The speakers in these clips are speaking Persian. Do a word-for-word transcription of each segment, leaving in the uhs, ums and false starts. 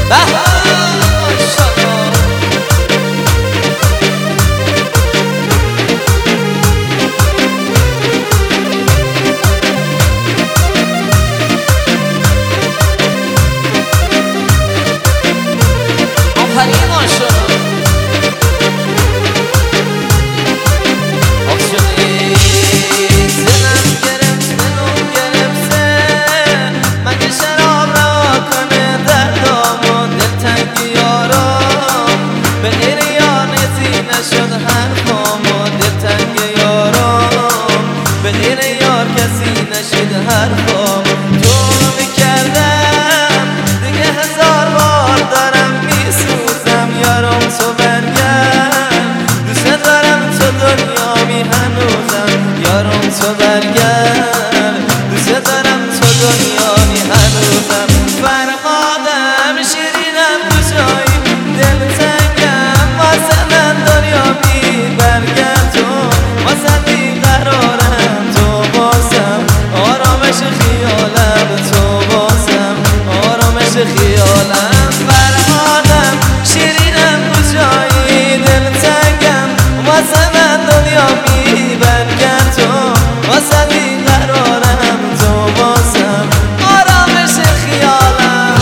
تو برگرد دوست دارم تو دنیایی هنوزم فرهادم شیرینم کجایی دلتنگم واسه من دنیا بی برگرد تو واسه بی قرارم تو بازم آرامش خیالم تو بازم آرامش خیالم فرهادم شیرینم کجایی دلتنگم واسه من دنیا بی برگرد تو واسه بی قرارم تو بازم آرامش خیالم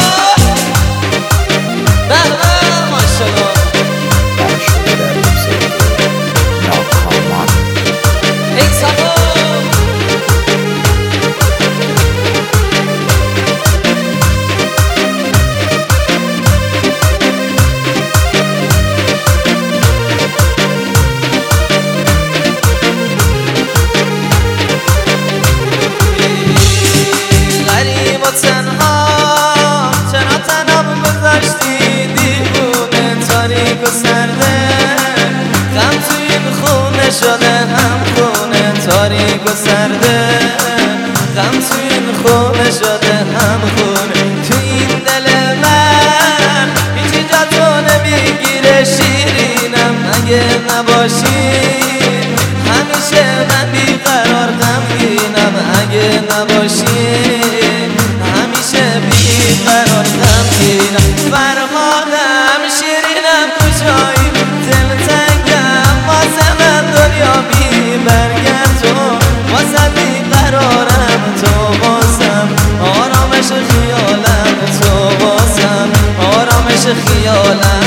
بله ماشالله برشده در موسیقی ناکامان ای سبا تنها چرا تنم گذاشتی دیوونه تاریک و سرده غم توی این خونه شده هم خونه تاریک و سرده غم توی این خونه شده هم خونه تو این دل من هیچی جا تو نمیگیره شیرینم اگه نباشی همیشه من بیقرار غمگینم اگه نباشی همیشه بیقرار غمگینم فرهادم شیرینم کجایی دلتنگم واسه من دنیا بی برگرد تو واسه بیقرارم تو بازم آرامش خیالم تو بازم آرامش خیالم